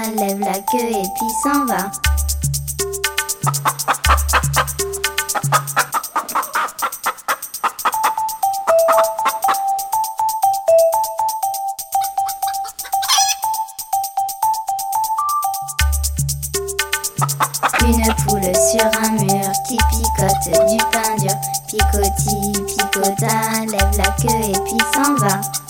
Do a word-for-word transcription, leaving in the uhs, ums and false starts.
lève la queue et puis s'en va. Une poule sur un mur qui picote du pain dur. Picoti, picota, lève la queue et puis s'en va.